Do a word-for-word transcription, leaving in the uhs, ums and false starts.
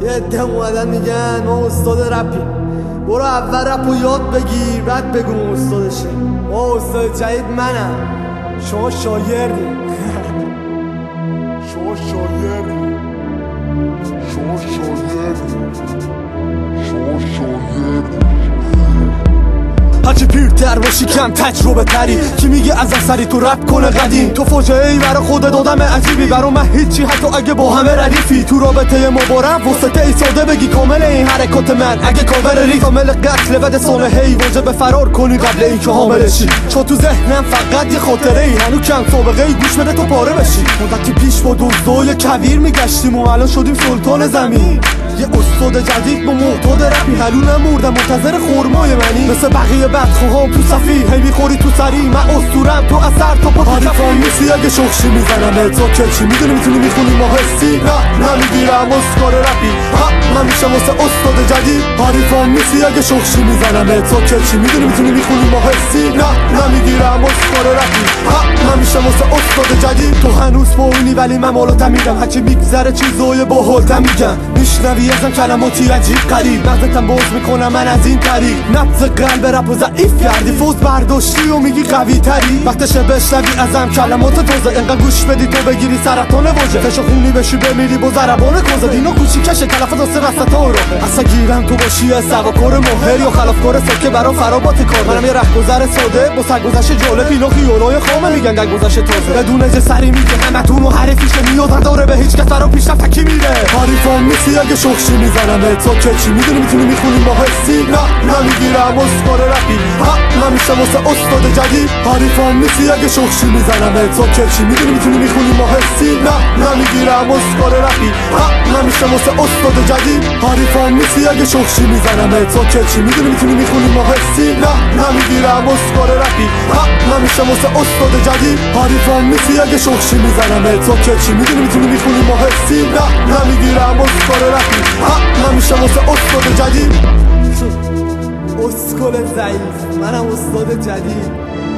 یه عده اومدن میگن ما استاد رپیم، برو اول رپو یاد بگیر بعد بگو ما استادشیم. ما استاد جدید منم، شما شاگردی. شما شاگردی شما شاگردی شما شاگردی هرچی پیرتر باشی کم تجربه تری، کی میگه از اثری تو رپ کنه قدیم. تو فاجعه ای برا خودت آدم عجیبی، برا من هیچی حتی اگه با همه ردیفی. تو رابطه ما بارم وسطه ای ساده بگی کامل این حرکات من، اگه کاور ریز کامل قتل بده سانحه ای واجب فرار کنی قبل این که حاملشی. چون تو ذهنم فقط یه خاطره ای، هنو کم سابقه ای گوش بده تو پاره بشی. مدتی پیش با دزدای کویر میگشتیم و الان شدیم سلطان زمین. یه استاد جدید با معتاد رپی، هلو نمردم منتظر خرمای منی. مثل بقیه بدخواهام تو صفی هی میخوری تو سری، من اسطورم تو اثر تا پا تو کفی. نیستی اگه شخشی میزنم ات کلچی، میدونی میتونی میخونی ما حسی. نه نمیگیرم اسکار رپی، ها من میشم واسه استاد جدید. حریفام نیستی اگه شخشی میزنم ات کلچی، میدونی میتونی میخونی ما حسی. نه نمیگیرم اسکار رپی، ها من میشم واسه استاد جدید. تو هنوز پایینی ولی من مالات میگم، هرچی میگذره چیزای باحالتم میگم. میشنوی ازم کلماتی عجیب غریب، مغزتم باز میکنم من از این طریق. نبض قلب رپو ضعیف کردی، فوز برداشتی و میگی قوی تری. وقتشه بشنوی ازم کلمات تازه، انقدر گوش بدی تو بگیری سرطان واژه. فشو خونی بشی بمیری با ضربان کوزه، دینا کوچیکشه تلفظ واسه وسطا رو. اصلا گیرم تو باشی سواکار ماهر یا خلافکار سکه برا فرابات کار. منم یه رهگذر ساده با سرگذشت جالب، اینا خیالای خامه میگن در گذشت تازه. بدون اجه سری میگه همتون و حریفیشه، نیاز نداره به هیچ کس برا پیشرفت کی میره. حریفام نیستی اگه شخشی میزنم ات کلچی، میدونی میتونی میخونی ما حسی. نه نمیگیرم اسکار رپی، ها من میشم واسه استاد جدید. حریفام نیستی اگه شخشی میزنم ات کلچی، میدونی میتونی میخونی ما حسی. نه نمیگیرم اسکار رپی، ها من میشم واسه استاد جدید. حریفام نیستی اگه شخشی میزنم ات کلچی، میدونی میتونی میخونی ما حسی. نه نمیگیرم اسکار رپی، ها من میشم واسه استاد جدید. حریفام نیستی اگه شخشی میزنم ات کلچی، میدونی میتونی میخونی ما حسی. نه نمیگیرم اسکار رپی، ها من میشم واسه استاد جدید. اسکول ضعیف، منم استاد جدید.